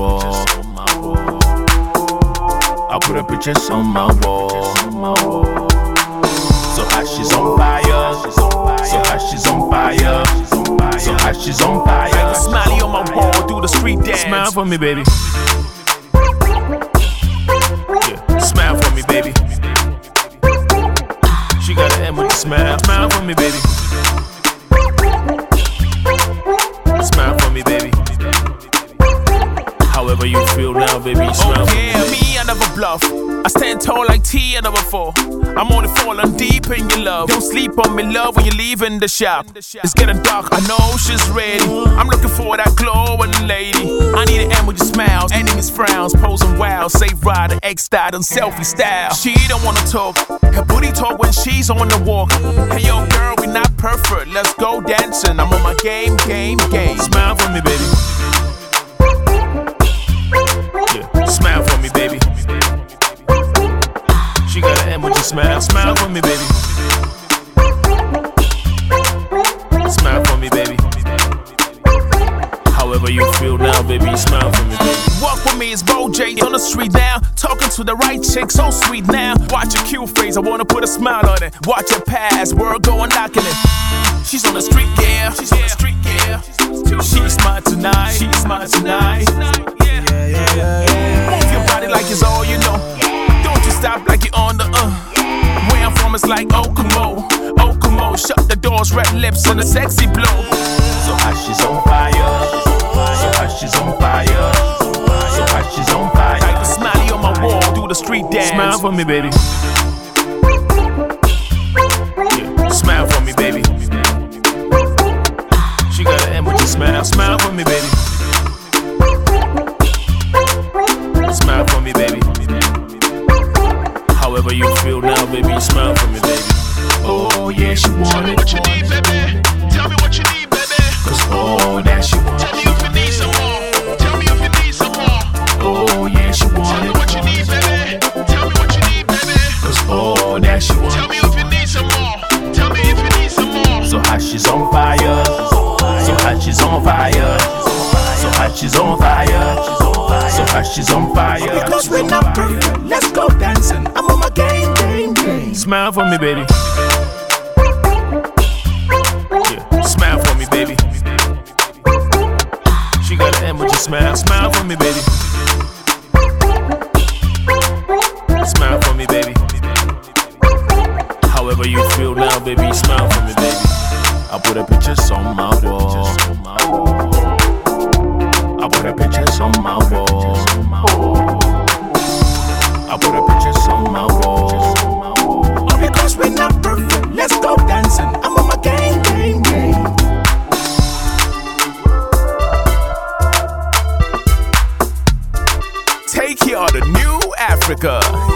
wall. I put her pictures on my wall. So hot she's on fire. So hot she's on fire. So hot she's on fire. Like a smiley on my wall, do the street dance. Smile for me, baby. Yeah, smile for me, baby. She got an emoji smile. Smile for me, baby. Smile for me, baby. However you feel now, baby, smile for me, baby. Me, I never bluff. I stand tall like T, I never fall. I'm only falling deep in your love. Don't sleep on me, love, when you're leaving the shop. It's getting dark, I know she's ready. I'm looking for that glowing lady. I need an emoji smiles, enemies frowns, posing wild, safe rider, X-style and selfie style. She don't wanna talk, her booty talk when she's on the walk. Hey yo girl, we not perfect, let's go dancing. I'm on my game. Smile for me, baby. Yeah, smile for me, baby. She got an emoji smile. Smile for me, baby. Smile for me, baby. However you feel now, baby, smile for me, baby. Walk with me, it's Bo J on the street now. Talking to the right chick, so sweet now. Watch your cute face, I wanna put a smile on it. Watch her pass, world going knocking it. She's on the street, yeah. She's on the street, yeah. She's mine tonight. She's mine tonight. Move your body like it's all you know. Don't you stop like you're on the Where I'm from, it's like Okamo. Shut the doors, red lips, and a sexy blow. So hot she's on fire. So hot she's on fire. So hot she's on fire. Like a smiley on my wall, do the street dance. Smile for me, baby. Yeah, smile for me, baby. She got an emoji smile. Smile for me, baby. Smile for me, baby. However you feel now, baby, smile for me, baby. Oh yeah, she want Tell me it. what you need, baby. Tell me what you need, baby. Cause oh, that she want. Tell me if you need some more. Tell me if you need some more. Oh yeah, she want. Tell me what you need, baby. Tell me what you need, baby. Cause oh, that she want. Tell me if you need some more. Tell me if you need some more. So hot she's on fire. So hot she's on fire. So hot she's on fire. So hot she's on fire. Because we're not perfect, let's go dancing. I'm on my game. Smile for me, baby. Yeah, smile for me, baby. She got an emoji smile. Smile for me, baby. Smile for me, baby. However you feel now, baby, smile for me, baby. I put her pictures on my wall. I put her pictures on my wall. I put her pictures on my wall. Because we're not perfect, let's go dancing. I'm on my game. Take y'all to New Africa.